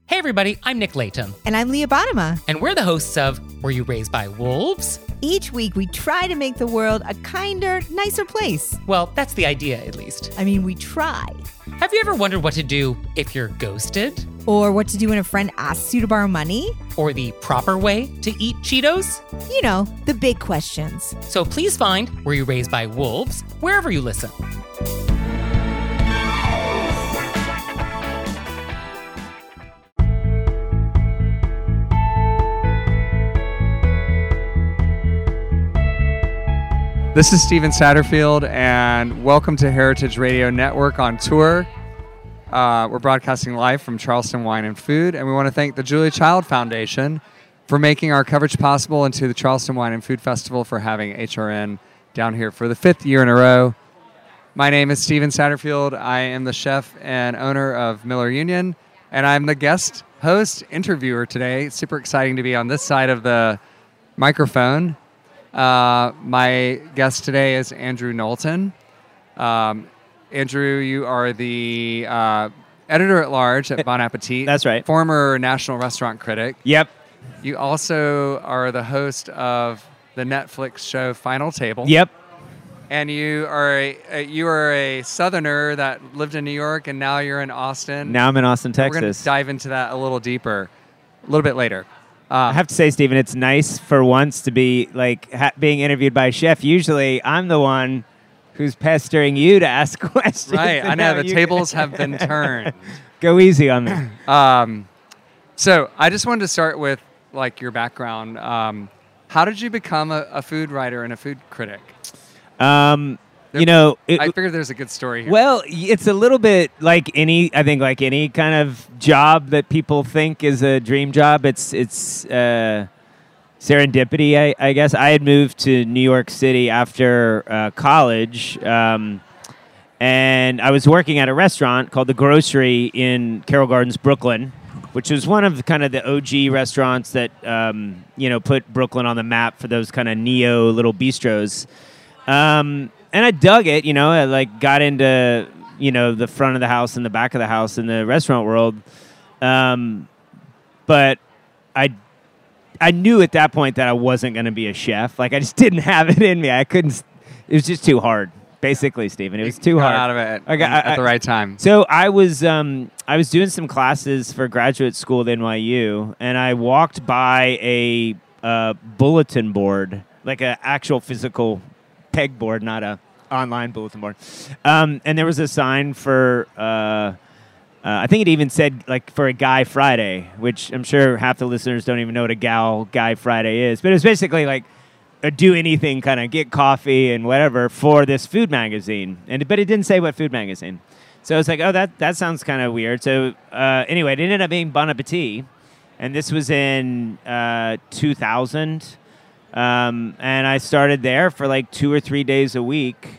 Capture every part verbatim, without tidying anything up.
Hey everybody, I'm Nick Layton. And I'm Leah Bottima. And we're the hosts of Were You Raised by Wolves? Each week we try to make the world a kinder, nicer place. Well, that's the idea, at least. I mean, we try. Have you ever wondered what to do if you're ghosted? Or what to do when a friend asks you to borrow money? Or the proper way to eat Cheetos? You know, the big questions. So please find Were You Raised by Wolves wherever you listen. This is Steven Satterfield, and welcome to Heritage Radio Network on tour. Uh, we're broadcasting live from Charleston Wine and Food, and we want to thank the Julia Child Foundation for making our coverage possible, and to the Charleston Wine and Food Festival for having H R N down here for the fifth year in a row. My name is Steven Satterfield. I am the chef and owner of Miller Union, and I'm the guest host interviewer today. It's super exciting to be on this side of the microphone. Uh, my guest today is Andrew Knowlton. Um, Andrew, you are the uh, editor-at-large at Bon Appetit. That's right. Former national restaurant critic. Yep. You also are the host of the Netflix show Final Table. Yep. And you are a, a you are a Southerner that lived in New York, and now you're in Austin. Now I'm in Austin, We're going Texas. to dive into that a little deeper, a little bit later. Uh, I have to say, Stephen, it's nice for once to be like ha- being interviewed by a chef. Usually, I'm the one who's pestering you to ask questions. Right, I know the you- tables have been turned. Go easy on me. Um, so I just wanted to start with like your background. Um, how did you become a, a food writer and a food critic? Um, There- you know, it, I figured there's a good story here. well, it's a little bit like any. I think like any kind of job that people think is a dream job. It's it's uh, serendipity, I, I guess. I had moved to New York City after uh, college, um, and I was working at a restaurant called The Grocery in Carroll Gardens, Brooklyn, which was one of kind of the O G restaurants that um, you know put Brooklyn on the map for those kind of neo little bistros. Um, And I dug it, you know, I like got into, you know, the front of the house and the back of the house in the restaurant world. Um, but I, I knew at that point that I wasn't going to be a chef. Like I just didn't have it in me. I couldn't, it was just too hard, basically, Stephen. It was too got hard. out of it I got- at I- the right time. So I was um, I was doing some classes for graduate school at N Y U, and I walked by a uh, bulletin board, like an actual physical pegboard, not a online bulletin board. Um, and there was a sign for, uh, uh, I think it even said like for a Guy Friday, which I'm sure half the listeners don't even know what a gal Guy Friday is. But it was basically like a do anything kind of get coffee and whatever for this food magazine. And but it didn't say what food magazine. So I was like, oh, that, that sounds kind of weird. So uh, anyway, it ended up being Bon Appetit. And this was in uh, two thousand. Um, and I started there for like two or three days a week,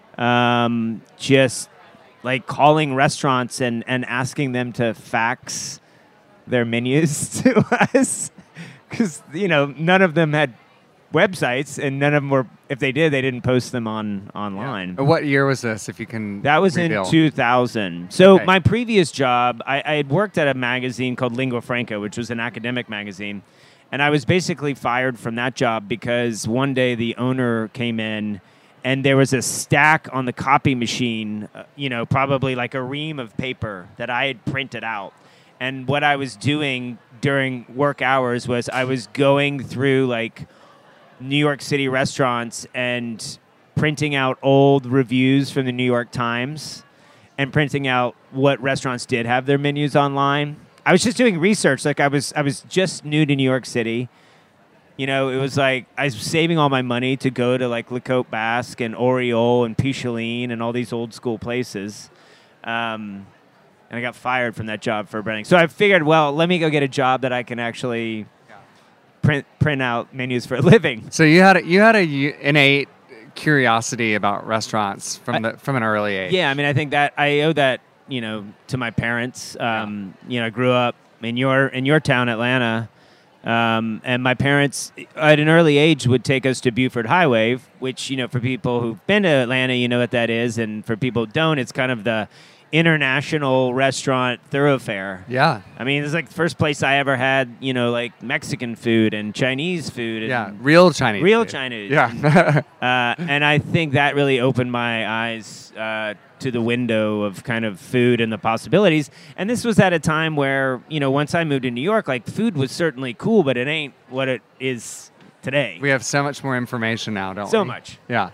um, just like calling restaurants and, and asking them to fax their menus to us. Because, you know, none of them had websites, and none of them were, if they did, they didn't post them on online. Uh, What year was this, if you can That was reveal? in two thousand. So Okay. my previous job, I, I had worked at a magazine called Lingua Franca, which was an academic magazine. And I was basically fired from that job because one day the owner came in and there was a stack on the copy machine, uh, you know, probably like a ream of paper that I had printed out. And what I was doing during work hours was I was going through like New York City restaurants and printing out old reviews from the New York Times and printing out what restaurants did have their menus online. I was just doing research. Like I was I was just new to New York City. You know, it was like I was saving all my money to go to like Le Coq Basque and Oriole and Picheline and all these old school places. Um, and I got fired from that job for branding. So I figured, well, let me go get a job that I can actually print print out menus for a living. So you had a, you had a u- innate curiosity about restaurants from I- the from an early age. Yeah, I mean, I think that I owe that, you know, to my parents. Um, You know, I grew up in your in your town, Atlanta, um, and my parents at an early age would take us to Buford Highway, which, you know, for people who've been to Atlanta, you know what that is, and for people who don't, it's kind of the international restaurant thoroughfare. Yeah. I mean, it's like the first place I ever had, you know, like Mexican food and Chinese food. And Yeah. Real Chinese. Real food. Chinese. Yeah. Uh, and I think that really opened my eyes uh, to the window of kind of food and the possibilities. And this was at a time where, you know, once I moved to New York, like food was certainly cool, but it ain't what it is today. We have so much more information now, don't we? So much. Yeah.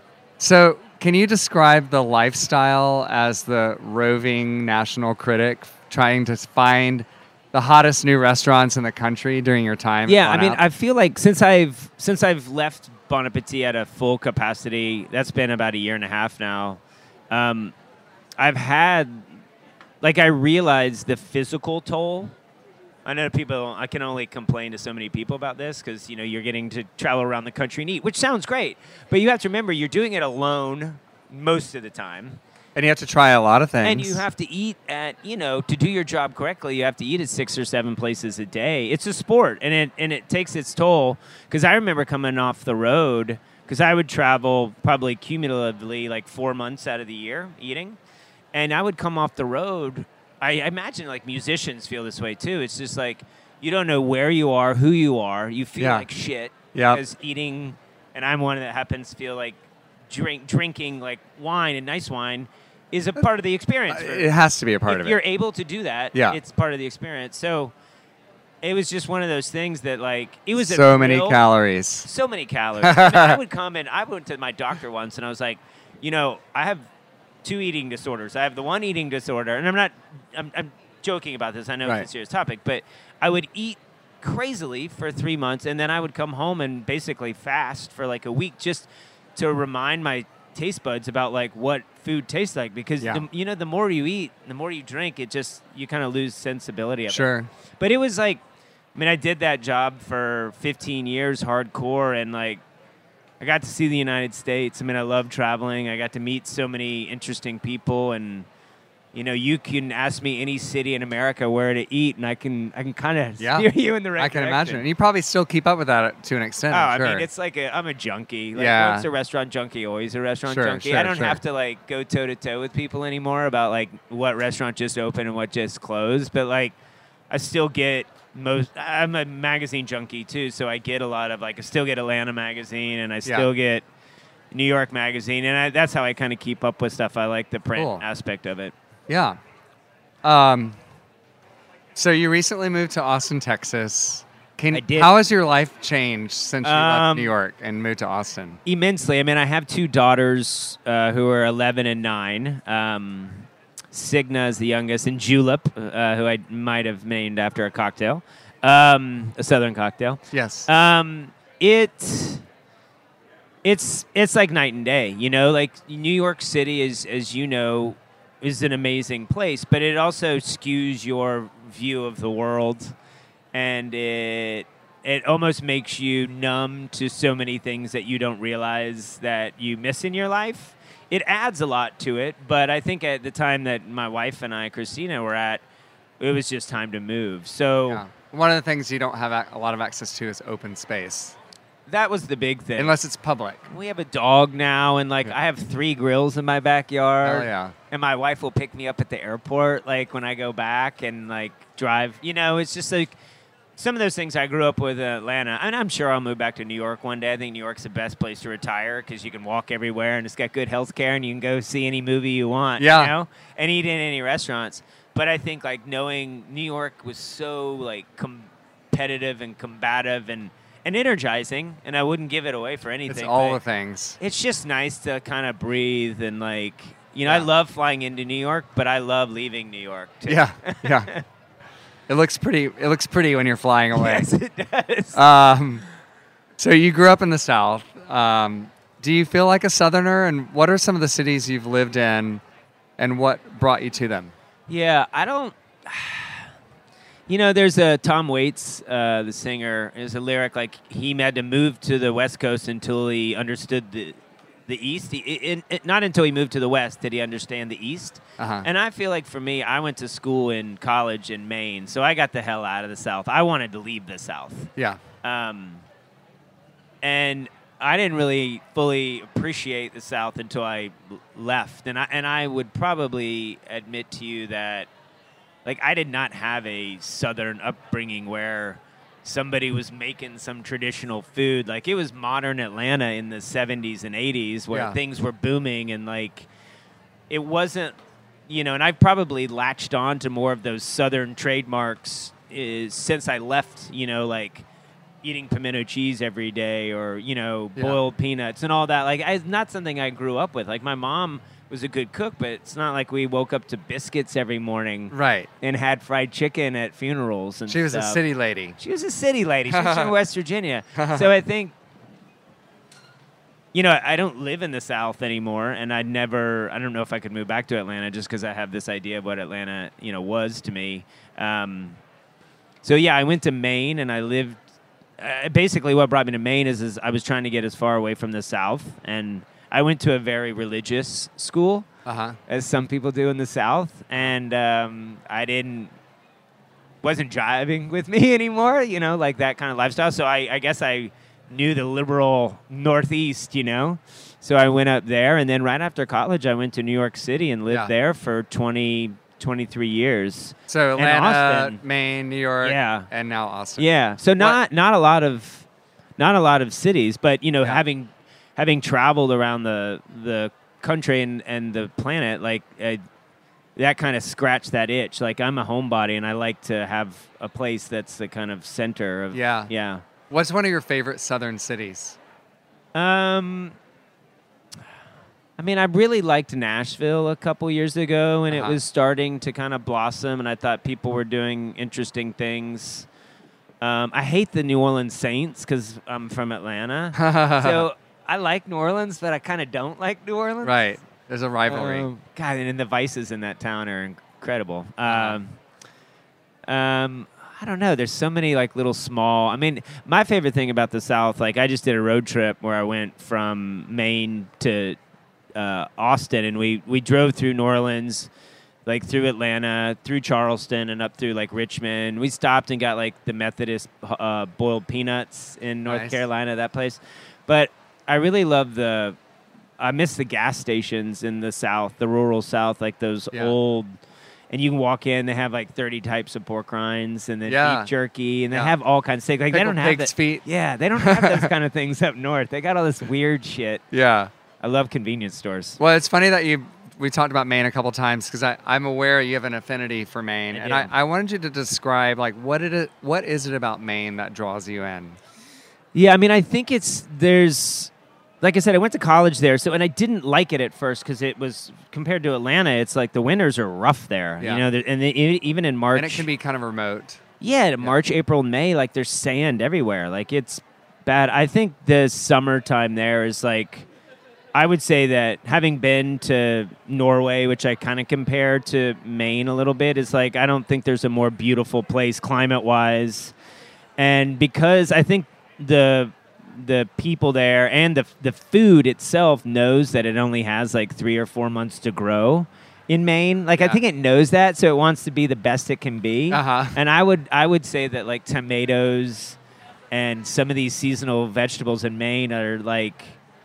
So, can you describe the lifestyle as the roving national critic trying to find the hottest new restaurants in the country during your time? Yeah, on I mean, out? I feel like since I've since I've left Bon Appetit at a full capacity, that's been about a year and a half now. Um, I've had, like, I realized the physical toll. I know people, I can only complain to so many people about this because, you know, you're getting to travel around the country and eat, which sounds great. But you have to remember, you're doing it alone most of the time. and you have to try a lot of things. And you have to eat at, you know, to do your job correctly, you have to eat at six or seven places a day. It's a sport, and it and it takes its toll. Because I remember coming off the road, because I would travel probably cumulatively like four months out of the year eating, and I would come off the road. I, I imagine like musicians feel this way too. It's just like you don't know where you are, who you are. You feel Yeah. like shit Yeah. because eating, and I'm one that happens to feel like drink drinking like wine and nice wine is a part of the experience. Uh, for- it has to be a part if of you're it. able to do that, Yeah. it's part of the experience. So it was just one of those things that like it was So a many real- calories. so many calories. I, mean, I would come in. I went to my doctor once, and I was like, you know, I have two eating disorders. I have the one eating disorder, and I'm not. I'm, I'm joking about this. I know Right. it's a serious topic, but I would eat crazily for three months, and then I would come home and basically fast for like a week just to remind my taste buds about like what food tastes like. Because Yeah. the, you know, the more you eat, the more you drink, it just you kind of lose sensibility of it. Sure. But it was like, I mean, I did that job for fifteen years, hardcore, and like, I got to see the United States. I mean, I love traveling. I got to meet so many interesting people, and you know, you can ask me any city in America where to eat, and I can, I can kind of Yeah. steer you in the right I can direction. imagine. And you probably still keep up with that to an extent. Oh, I'm I sure. mean, it's like a, I'm a junkie. Like, Yeah. once a restaurant junkie, always a restaurant Sure, junkie. sure, I don't sure. have to like go toe to toe with people anymore about like what restaurant just opened and what just closed. But like, I still get most. I'm a magazine junkie too, so I get a lot of like. I still get Atlanta magazine, and I still get New York magazine, and I, that's how I kind of keep up with stuff. I like the print Cool. aspect of it. Yeah. Um, so you recently moved to Austin, Texas. Can, I did. How has your life changed since you left Um, New York and moved to Austin? Immensely. I mean, I have two daughters uh, who are eleven and nine. Um, Signa is the youngest, and Julep, uh, who I might have named after a cocktail, um, a Southern cocktail. Yes. Um, it, it's it's like night and day. You know, like New York City is, as you know, is an amazing place, but it also skews your view of the world, and it it almost makes you numb to so many things that you don't realize that you miss in your life. It adds a lot to it, but I think at the time that my wife and I, Christina, were at, it was just time to move. So yeah. One of the things you don't have ac- a lot of access to is open space, that was the big thing. unless it's public. We have a dog now, and like Yeah. I have three grills in my backyard. Oh, yeah. And my wife will pick me up at the airport, like when I go back and like drive. You know, it's just like some of those things I grew up with in Atlanta. And I'm sure I'll move back to New York one day. I think New York's the best place to retire because you can walk everywhere and it's got good health care and you can go see any movie you want. Yeah. You know, and eat in any restaurants. But I think like knowing New York was so like competitive and combative and and energizing, and I wouldn't give it away for anything. It's all but the things. It's just nice to kind of breathe and like, you know, I Yeah. love flying into New York, but I love leaving New York too. Yeah, yeah. It looks pretty. It looks pretty when you're flying away. Yes, it does. Um, so you grew up in the South. Um, do you feel like a Southerner? And what are some of the cities you've lived in, and what brought you to them? Yeah, I don't. You know, there's a Tom Waits, uh, the singer. There's a lyric like he had to move to the West Coast until he understood the the East. He, it, it, not until he moved to the West did he understand the East. Uh-huh. And I feel like for me, I went to school in college in Maine, so I got the hell out of the South. I wanted to leave the South. Yeah. Um, and I didn't really fully appreciate the South until I l- left, and I and I would probably admit to you that, like, I did not have a Southern upbringing where somebody was making some traditional food. Like, it was modern Atlanta in the seventies and eighties where Yeah. things were booming, and like, it wasn't, you know. And I've probably latched on to more of those Southern trademarks is since I left, you know, like eating pimento cheese every day or, you know, Yeah. boiled peanuts and all that. Like, I, it's not something I grew up with. Like, my mom was a good cook, but it's not like we woke up to biscuits every morning Right. and had fried chicken at funerals and She was a stuff. city lady. She was a city lady. She was from West Virginia. So I think, you know, I don't live in the South anymore, and I never, I don't know if I could move back to Atlanta just because I have this idea of what Atlanta, you know, was to me. Um, so, yeah, I went to Maine, and I lived, uh, basically what brought me to Maine is, is I was trying to get as far away from the South, and I went to a very religious school, Uh-huh. as some people do in the South, and um, I didn't, wasn't jiving with me anymore, you know, like that kind of lifestyle. So I, I guess I knew the liberal Northeast, you know. So I went up there, and then right after college, I went to New York City and lived Yeah. there for twenty, twenty-three years. So And Atlanta, Austin. Maine, New York, Yeah. and now Austin. Yeah. So not not a lot of not a lot of cities, but you know, Yeah. having having traveled around the the country and, and the planet, like uh, that kind of scratched that itch. Like, I'm a homebody, and I like to have a place that's the kind of center of Yeah. yeah. What's one of your favorite southern cities? Um, I mean, I really liked Nashville a couple years ago, and Uh-huh. it was starting to kind of blossom, and I thought people were doing interesting things. Um, I hate the New Orleans Saints because I'm from Atlanta. So I like New Orleans, but I kind of don't like New Orleans. Right. There's a rivalry. Um, God, and the vices in that town are incredible. Uh-huh. Um, um, I don't know. There's so many like little small. I mean, my favorite thing about the South, like I just did a road trip where I went from Maine to uh, Austin, and we we drove through New Orleans, like through Atlanta, through Charleston, and up through like Richmond. We stopped and got like the Methodist uh, boiled peanuts in North Nice. Carolina, that place. But I really love the. I miss the gas stations in the South, the rural South, like those Yeah. old. And you can walk in, they have like thirty types of pork rinds and then Yeah. beef jerky, and they Yeah. have all kinds of steak. Like, they Pickled don't have pig's that. feet. Yeah, they don't have those kind of things up north. They got all this weird shit. Yeah. I love convenience stores. Well, it's funny that you we talked about Maine a couple times because I'm aware you have an affinity for Maine, I and do. I, I wanted you to describe like what it what is it about Maine that draws you in? Yeah, I mean, I think it's there's, like I said, I went to college there, so and I didn't like it at first because it was compared to Atlanta. It's like the winters are rough there, Yeah. you know, there- and they, e- even in March, And it can be kind of remote. yeah, March, April, May, like there's sand everywhere. Like it's bad. I think the summertime there is like, I would say that having been to Norway, which I kind of compare to Maine a little bit, is like I don't think there's a more beautiful place climate wise, and because I think the the people there and the the food itself knows that it only has like three or four months to grow in Maine. Like I Yeah. think it knows that, so it wants to be the best it can be. Uh-huh. And I would I would say that like tomatoes and some of these seasonal vegetables in Maine are like,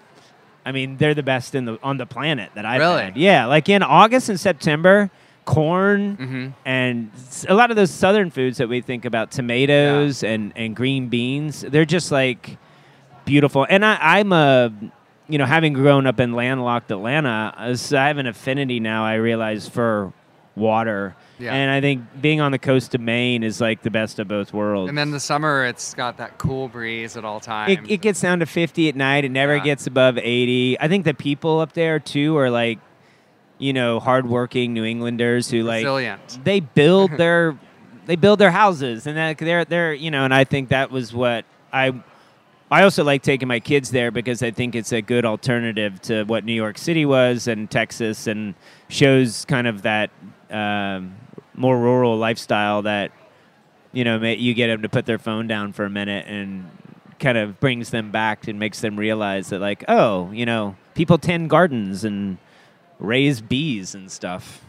I mean, they're the best in the on the planet that I've Really? had. Yeah, like in August and September, corn Mm-hmm. and s- a lot of those southern foods that we think about, tomatoes and, and green beans, they're just like beautiful. And I, I'm a, you know, having grown up in landlocked Atlanta, as I have an affinity now, I realize, for water. Yeah. And I think being on the coast of Maine is like the best of both worlds. And then the summer, it's got that cool breeze at all times. It, it gets down to fifty at night. It never Yeah. gets above eighty. I think the people up there, too, are like, you know, hardworking New Englanders who like resilient. they build their they build their houses, and that they're they're you know, and I think that was what I I also like taking my kids there because I think it's a good alternative to what New York City was and Texas, and shows kind of that um, more rural lifestyle that, you know, ma- you get them to put their phone down for a minute and kind of brings them back and makes them realize that, like, oh, you know, people tend gardens and raise bees and stuff.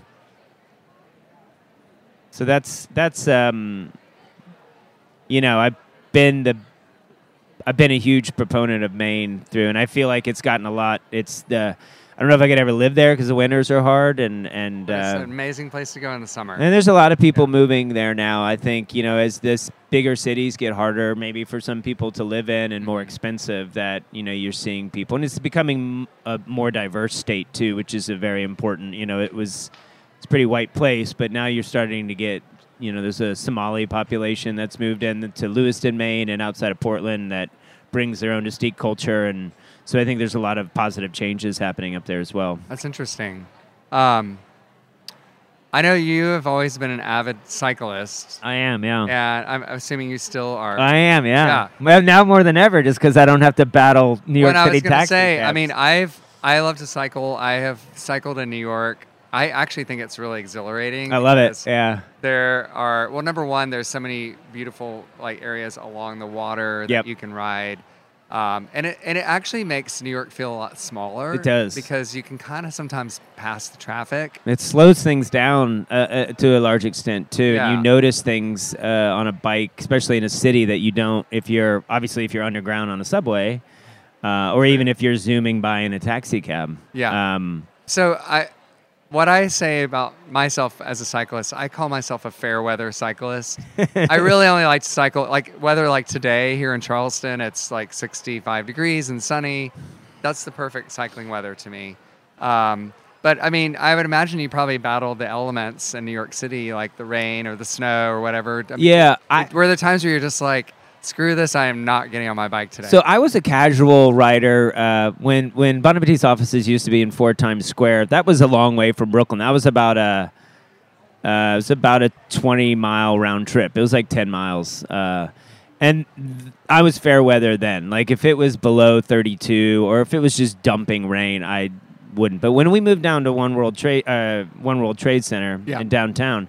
So that's that's um, you know, I've been the I've been a huge proponent of Maine through, and I feel like it's gotten a lot. It's the I don't know if I could ever live there because the winters are hard, and and But it's uh, an amazing place to go in the summer. and there's a lot of people moving there now. I think, you know, as this bigger cities get harder, maybe for some people to live in and more expensive, that, you know, you're seeing people. And it's becoming a more diverse state, too, which is a very important, you know, it was, it's a pretty white place, but now you're starting to get, you know, there's a Somali population that's moved in to Lewiston, Maine, and outside of Portland that brings their own distinct culture. And so I think there's a lot of positive changes happening up there as well. That's interesting. Um, I know you have always been an avid cyclist, I am, yeah. and I'm assuming you still are. I am, yeah. Yeah. Well, now more than ever, just because I don't have to battle New York When I City was gonna taxi say, I cabs. mean, I've I love to cycle. I have cycled in New York. I actually think it's really exhilarating. I love it. because Yeah. There are well, number one, there's so many beautiful like areas along the water that Yep. you can ride. Um, and it and it actually makes New York feel a lot smaller. It does. because you can kind of sometimes pass the traffic. It slows things down uh, uh, to a large extent too, Yeah. and you notice things uh, on a bike, especially in a city that you don't. If you're obviously if you're underground on a subway, uh, or even if you're zooming by in a taxi cab. Yeah. Um, So I, what I say about myself as a cyclist, I call myself a fair weather cyclist. I really only like to cycle like weather like today here in Charleston. It's like sixty-five degrees and sunny. That's the perfect cycling weather to me. Um, but I mean, I would imagine you probably battled the elements in New York City, like the rain or the snow or whatever. I mean, yeah. I, were there times where you're just like, screw this, I am not getting on my bike today? So I was a casual rider uh, when when Bon Appetit's offices used to be in Ford Times Square. That was a long way from Brooklyn. That was about a uh, it was about a twenty mile round trip. It was like ten miles, uh, and th- I was fair weather then. Like if it was below thirty-two or if it was just dumping rain, I wouldn't. But when we moved down to One World Trade uh, One World Trade Center Yeah. in downtown,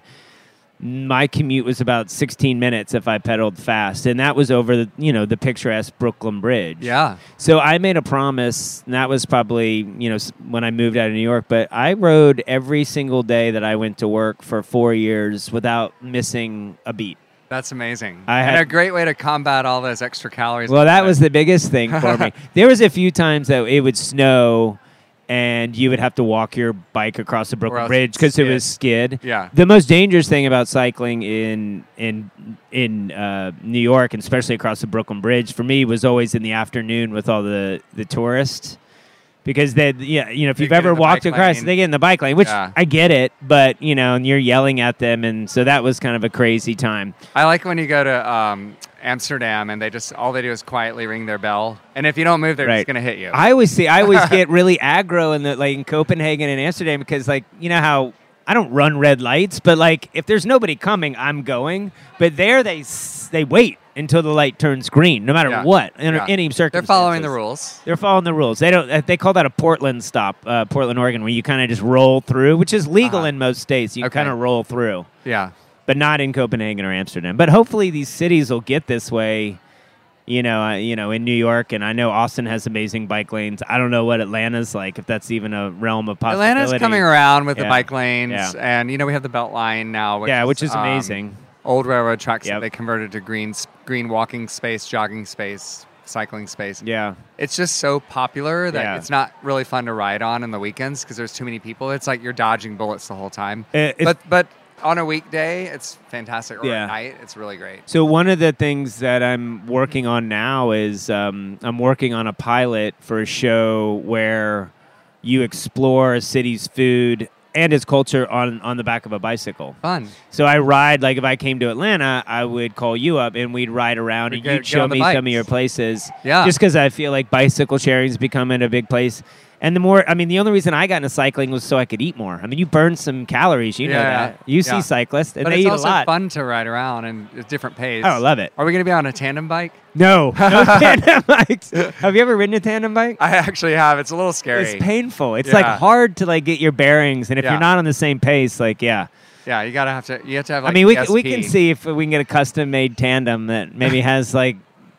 my commute was about sixteen minutes if I pedaled fast, and that was over the you know the picturesque Brooklyn Bridge. yeah. So I made a promise, and that was probably you know s- when I moved out of New York. But I rode every single day that I went to work for four years without missing a beat. That's amazing. I and had- a great way to combat all those extra calories. Well, that was the biggest thing for me. There was a few times that it would snow, and you would have to walk your bike across the Brooklyn else Bridge because it skid. was skid. Yeah. The most dangerous thing about cycling in in in uh, New York, and especially across the Brooklyn Bridge, for me was always in the afternoon with all the, the tourists. Because they, yeah, you know, if They you've get ever in the walked bike across, lane. they get in the bike lane, which Yeah. I get it, but you know, and you're yelling at them, and so that was kind of a crazy time. I like when you go to um, Amsterdam and they just all they do is quietly ring their bell, and if you don't move, they're Right. just gonna hit you. I always see, I always get really aggro in the like in Copenhagen and Amsterdam because like you know how I don't run red lights, but like if there's nobody coming, I'm going. But there they s- they wait until the light turns green, no matter Yeah. what, under Yeah. any circumstances. They're following the rules. They're following the rules. They don't. uh, They call that a Portland stop, uh, Portland, Oregon, where you kind of just roll through, which is legal Uh-huh. in most states. You Okay. kind of roll through, Yeah. but not in Copenhagen or Amsterdam. But hopefully, these cities will get this way. You know, uh, you know, in New York, and I know Austin has amazing bike lanes. I don't know what Atlanta's like, if that's even a realm of possibility. Atlanta's coming around with the Yeah. bike lanes, Yeah. and you know we have the Beltline now. Which Yeah, which is um, amazing. old railroad tracks Yep. that they converted to green s- green walking space, jogging space, cycling space. Yeah, It's just so popular that Yeah. it's not really fun to ride on in the weekends because there's too many people. It's like you're dodging bullets the whole time. Uh, it's- but but on a weekday, it's fantastic. Or Yeah. at night, it's really great. So one of the things that I'm working on now is um, I'm working on a pilot for a show where you explore a city's food and its culture on, on the back of a bicycle. Fun. So I ride, like if I came to Atlanta, I would call you up and we'd ride around We'd and get- you'd get show on the me some of bikes. your places. Yeah. Just because I feel like bicycle sharing is becoming a big place. And the more, I mean, the only reason I got into cycling was so I could eat more. I mean, you burn some calories, you know Yeah, that. You see yeah. cyclists, and But they it's eat also a lot. fun to ride around and a different pace. Oh, I love it. Are we going to be on a tandem bike? No, no tandem bikes. Have you ever ridden a tandem bike? I actually have. It's a little scary. It's painful. It's Yeah. like hard to like get your bearings, and if Yeah. you're not on the same pace, like yeah. Yeah, you gotta have to. You have to have. Like I mean, we E S we P. can see if we can get a custom made tandem that maybe has like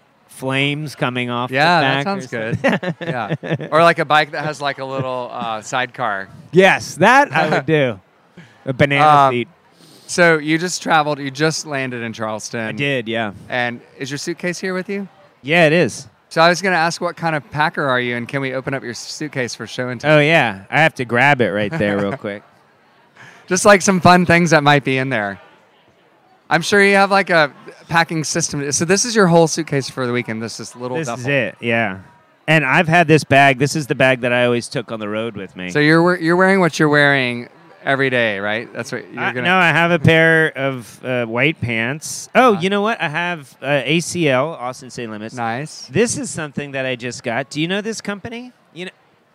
flames coming off. Yeah, the that back sounds or good. something. Yeah, or like a bike that has like a little uh, sidecar. Yes, that I would do. A banana Um, seat. So you just traveled. You just landed in Charleston. I did, yeah. And is your suitcase here with you? Yeah, it is. So I was going to ask, what kind of packer are you, and can we open up your suitcase for show and tell? Oh, yeah. I have to grab it right there real quick. Just like some fun things that might be in there. I'm sure you have like a packing system. So this is your whole suitcase for the weekend. This is little This duffel. is it, yeah. And I've had this bag. This is the bag that I always took on the road with me. So you're we- you're wearing what you're wearing every day, right? That's what you're I, gonna. no, I have a pair of uh, white pants. Oh, Uh-huh. you know what? I have uh, A C L, Austin City Limits. Nice. This is something that I just got. Do you know this company? You know,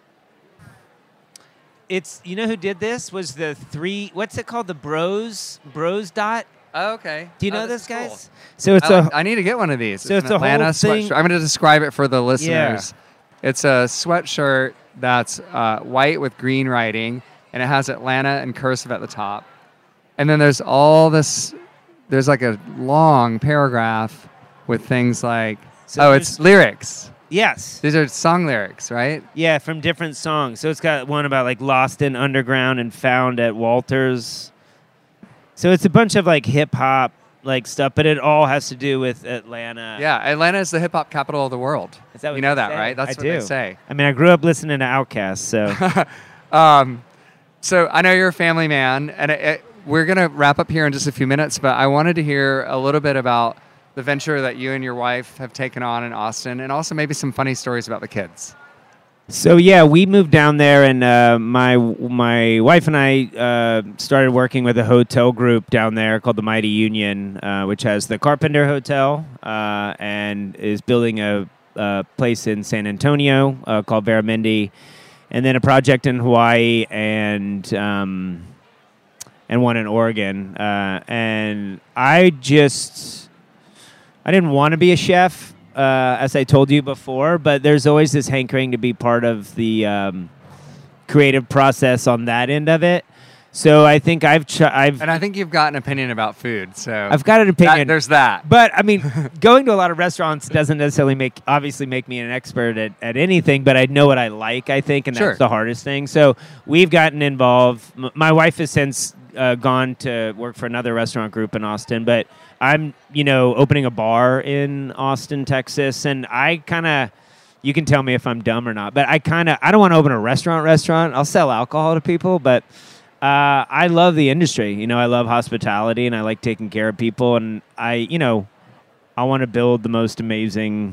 it's you know who did this was the three. What's it called? The Bros Bros Dot. Oh, okay. Do you Oh, know this this, is cool. guys? So it's I, a like- I need to get one of these. So it's, it's an a whole Atlanta thing- sweatshirt. I'm going to describe it for the listeners. It's a sweatshirt that's uh, white with green writing, and it has Atlanta in cursive at the top. And then there's all this. There's like a long paragraph with things like, So oh, there's- it's lyrics. yes, These are song lyrics, right? yeah, from different songs. So it's got one about like lost in underground and found at Walters. So it's a bunch of like hip hop like stuff, but it all has to do with Atlanta. Yeah, Atlanta is the hip hop capital of the world. Is that what you know they that, say? right? That's I what do. they say. I mean, I grew up listening to Outkast, so Um, so I know you're a family man, and it, it, we're going to wrap up here in just a few minutes, but I wanted to hear a little bit about the venture that you and your wife have taken on in Austin, and also maybe some funny stories about the kids. So yeah, we moved down there, and uh, my my wife and I uh, started working with a hotel group down there called the Mighty Union, uh, which has the Carpenter Hotel uh, and is building a, a place in San Antonio uh, called Barramundi, and then a project in Hawaii and um, and one in Oregon. Uh, and I just I didn't want to be a chef. Uh, as I told you before, but there's always this hankering to be part of the um, creative process on that end of it. So I think I've ch- I've And I think you've got an opinion about food, so I've got an that- opinion. there's that. But I mean, going to a lot of restaurants doesn't necessarily make obviously make me an expert at, at anything, but I know what I like, I think, and Sure. that's the hardest thing. So we've gotten involved. M- my wife has since uh, gone to work for another restaurant group in Austin, but I'm, you know, opening a bar in Austin, Texas, and I kind of, you can tell me if I'm dumb or not, but I kind of, I don't want to open a restaurant restaurant. I'll sell alcohol to people, but uh, I love the industry. You know, I love hospitality, and I like taking care of people, and I, you know, I want to build the most amazing,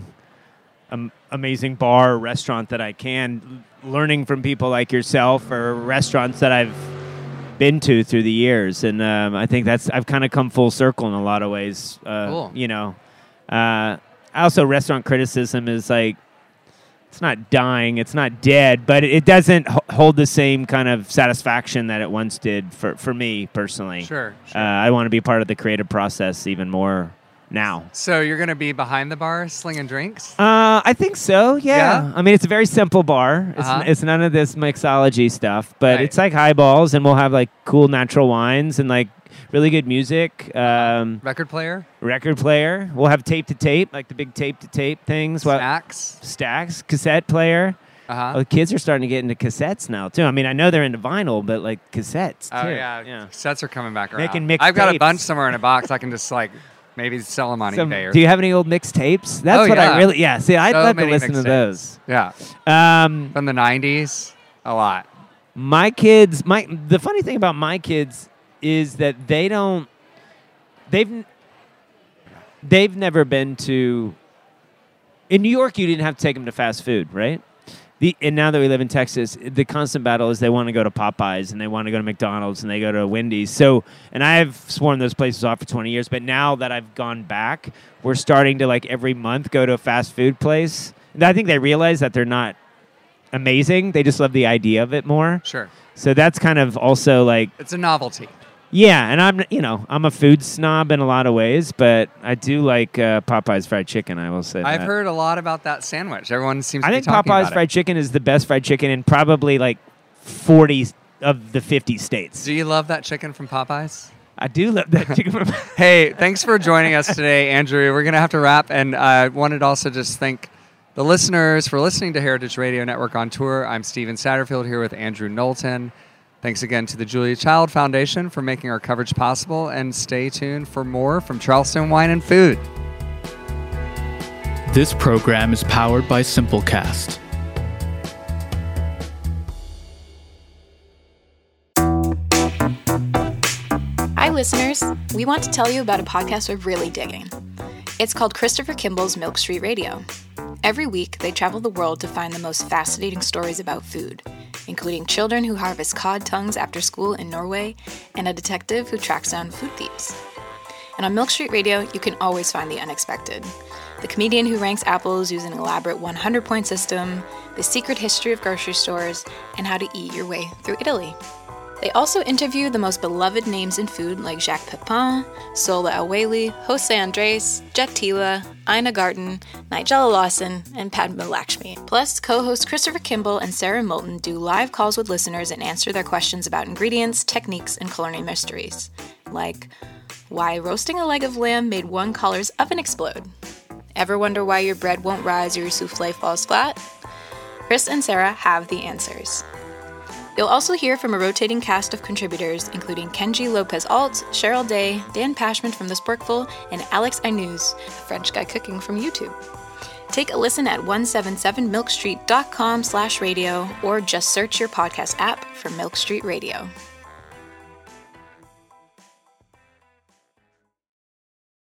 um, amazing bar or restaurant that I can, learning from people like yourself or restaurants that I've been to through the years, and um, I think that's I've kind of come full circle in a lot of ways. Uh, Cool. You know, uh, also restaurant criticism is like it's not dying, it's not dead, but it doesn't h- hold the same kind of satisfaction that it once did for for me personally. Sure, sure. Uh, I want to be part of the creative process even more now. So you're going to be behind the bar slinging drinks? Uh, I think so. Yeah. Yeah? I mean, it's a very simple bar. It's, Uh-huh. it's none of this mixology stuff, but Right. it's like highballs, and we'll have like cool natural wines and like really good music. Um, Record player? record player. We'll have tape to tape, like the big tape to tape things. What Snacks? stacks? Cassette player. Uh-huh. Oh, the kids are starting to get into cassettes now too. I mean, I know they're into vinyl, but like cassettes Oh, too. yeah. Sets are coming back around. Making mixed I've got a tapes. bunch somewhere in a box. I can just like maybe sell them on Some- eBay. Or, do you have any old mixtapes? That's Oh, what yeah. I really. Yeah. See, I'd So love to many listen to mixtapes. those. yeah. Um, From the nineties, a lot. my kids, my the funny thing about my kids is that they don't. They've n- they've never been to. In New York, you didn't have to take them to fast food, right? The, and now that we live in Texas, the constant battle is they want to go to Popeyes and they want to go to McDonald's and they go to Wendy's. So, and I've sworn those places off for twenty years, but now that I've gone back, we're starting to like every month go to a fast food place. And I think they realize that they're not amazing. They just love the idea of it more. Sure. So that's kind of also like, It's a novelty. yeah, and I'm, you know, I'm a food snob in a lot of ways, but I do like uh, Popeye's fried chicken, I will say I've that. heard a lot about that sandwich. Everyone seems I to think be talking Popeye's about fried it. chicken is the best fried chicken in probably like forty of the fifty states. Do you love that chicken from Popeyes? I do love that chicken from Hey, thanks for joining us today, Andrew. We're going to have to wrap, and I wanted to also just thank the listeners for listening to Heritage Radio Network on Tour. I'm Steven Satterfield here with Andrew Knowlton. Thanks again to the Julia Child Foundation for making our coverage possible, and stay tuned for more from Charleston Wine and Food. This program is powered by Simplecast. Hi, listeners. We want to tell you about a podcast we're really digging. It's called Christopher Kimball's Milk Street Radio. Every week, they travel the world to find the most fascinating stories about food, including children who harvest cod tongues after school in Norway and a detective who tracks down food thieves. And on Milk Street Radio, you can always find the unexpected. The comedian who ranks apples using an elaborate one hundred point system, the secret history of grocery stores, and how to eat your way through Italy. They also interview the most beloved names in food like Jacques Pepin, Sola El-Waylly, Jose Andres, Jet Tila, Ina Garten, Nigella Lawson, and Padma Lakshmi. Plus, co-hosts Christopher Kimball and Sarah Moulton do live calls with listeners and answer their questions about ingredients, techniques, and culinary mysteries. Like, why roasting a leg of lamb made one collar's oven explode? Ever wonder why your bread won't rise or your souffle falls flat? Chris and Sarah have the answers. You'll also hear from a rotating cast of contributors, including Kenji Lopez-Alt, Cheryl Day, Dan Pashman from The Sporkful, and Alex Ainuz, a French guy cooking from YouTube. Take a listen at one seventy-seven milk street dot com slash radio or just search your podcast app for Milk Street Radio.